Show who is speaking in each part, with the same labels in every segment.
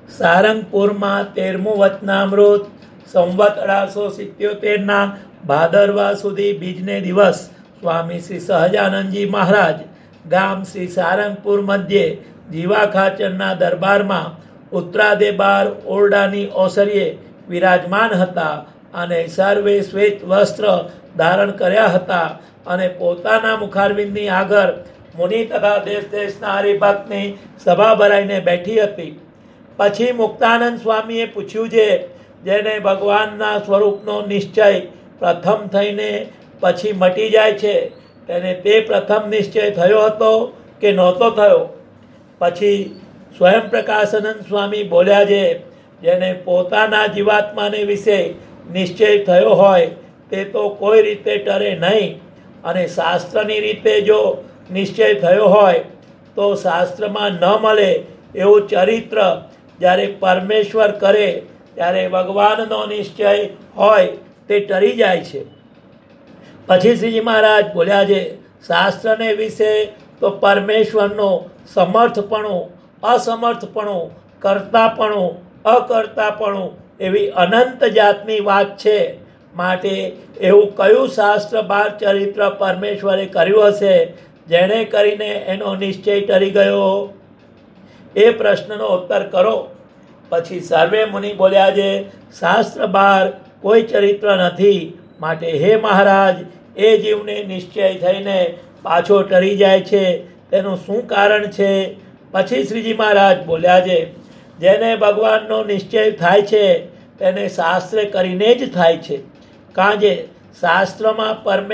Speaker 1: સારંગપુરમાં 13મું વચનામૃત સંવત 1877ના ભાદરવા સુધી બીજને દિવસ સ્વામી શ્રી સહજાનંદજી મહારાજ ગામ શ્રી સારંગપુર મધ્યે જીવા ખાચરના દરબારમાં ઉત્તરાદે બાર ઓરડાની ઓસરીએ વિરાજમાન હતા અને સર્વે શ્વેત વસ્ત્ર ધારણ કર્યા હતા અને પોતાના મુખારવિંદની આગળ મુનિ તથા દેશ દેશના હરિભક્તની સભા ભરાઈને બેઠી હતી. પછી મુક્તાનંદ સ્વામીએ પૂછ્યું છે, જેને ભગવાનના સ્વરૂપનો નિશ્ચય પ્રથમ થઈને પછી મટી જાય છે તેને તે પ્રથમ નિશ્ચય થયો હતો કે નહોતો થયો? પછી સ્વયં પ્રકાશાનંદ સ્વામી બોલ્યા છે, જેને પોતાના જીવાત્માને વિશે નિશ્ચય થયો હોય તે તો કોઈ રીતે ટરે નહીં, અને શાસ્ત્રની રીતે જો નિશ્ચય થયો હોય તો શાસ્ત્રમાં ન મળે એવું ચરિત્ર જ્યારે પરમેશ્વર કરે ત્યારે ભગવાનનો નિશ્ચય હોય તે ટરી જાય છે. પછી શ્રીજી મહારાજ બોલ્યા છે, શાસ્ત્રને વિશે તો પરમેશ્વરનો સમર્થપણું, અસમર્થપણું, કર્તાપણું, અકર્તાપણું એવી અનંત જાતની વાત છે. માટે એવું કયું શાસ્ત્ર બાર ચરિત્ર પરમેશ્વરે કર્યું હશે જેણે કરીને એનો નિશ્ચય ટરી ગયો? એ પ્રશ્નનો ઉત્તર કરો. પછી સર્વે મુનિ બોલ્યા છે, શાસ્ત્ર બાર કોઈ ચરિત્ર નથી. માટે હે મહારાજ, એ જીવને નિશ્ચય થઈને પાછો ટરી જાય છે તેનું શું કારણ છે? પછી શ્રીજી મહારાજ બોલ્યા છે, જેને ભગવાનનો નિશ્ચય થાય છે તેને શાસ્ત્રે કરીને જ થાય છે. કારણ કે શાસ્ત્રમાં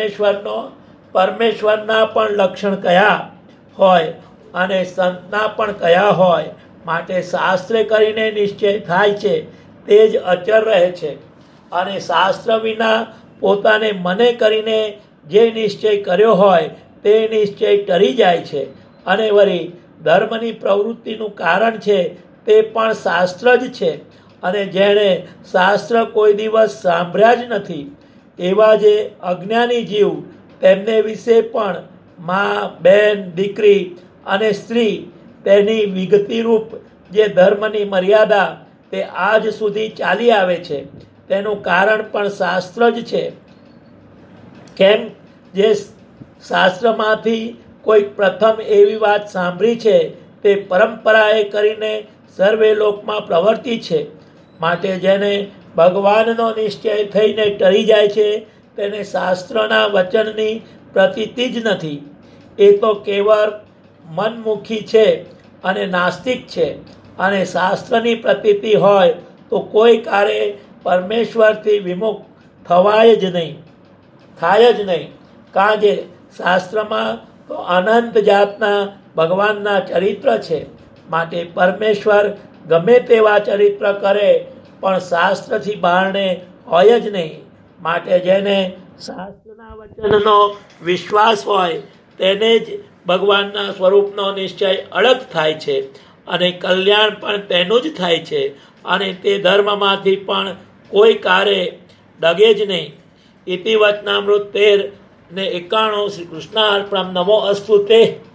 Speaker 1: પરમેશ્વરના પણ લક્ષણ કયા હોય અને સંતના પણ કયા હોય. માટે શાસ્ત્રે કરીને નિશ્ચય થાય છે તે જ અચર રહે છે, અને શાસ્ત્ર વિના પોતાને મને કરીને જે નિશ્ચય કર્યો હોય તે નિશ્ચય ટરી જાય છે. અને વળી ધર્મની પ્રવૃત્તિનું કારણ છે તે પણ શાસ્ત્ર જ છે, અને જેણે શાસ્ત્ર કોઈ દિવસ સાંભળ્યા જ નથી એવા જે અજ્ઞાની જીવ, તેમને વિશે પણ મા, બેન, દીકરી અને સ્ત્રી તેની વિગતિરૂપ જે ધર્મની મર્યાદા તે આજ સુધી ચાલી આવે છે તેનું કારણ પણ શાસ્ત્ર જ છે. કેમ? જે શાસ્ત્રમાંથી કોઈ પ્રથમ એવી વાત સાંભળી છે તે પરંપરાએ કરીને સર્વે લોકમાં પ્રવર્તી છે. માટે જેને ભગવાનનો નિશ્ચય થઈને ટરી જાય છે તેને શાસ્ત્રના વચનની પ્રતીતિ જ નથી. એ તો કેવળ મનમુખી છે અને નાસ્તિક છે. અને શાસ્ત્રની પ્રતીતિ હોય તો કોઈ કારે પરમેશ્વરથી વિમુખ થાય જ નહીં. કારણ કે શાસ્ત્રમાં તો અનંત જાતના ભગવાનના ચરિત્ર છે. માટે પરમેશ્વર ગમે તેવા ચરિત્ર કરે પણ શાસ્ત્રથી બહારને હોય જ નહીં. માટે જેને શાસ્ત્રના વચનનો વિશ્વાસ હોય તેને જ ભગવાનના સ્વરૂપનો નિશ્ચય અડગ થાય છે, અને કલ્યાણ પણ તેનું જ થાય છે, અને તે ધર્મમાંથી પણ કોઈ કારે ડગે જ નહીં. ઇતિ વચનામૃત 13 ને 91 શ્રી કૃષ્ણાર્પણમ. નમો અસ્તુ તે.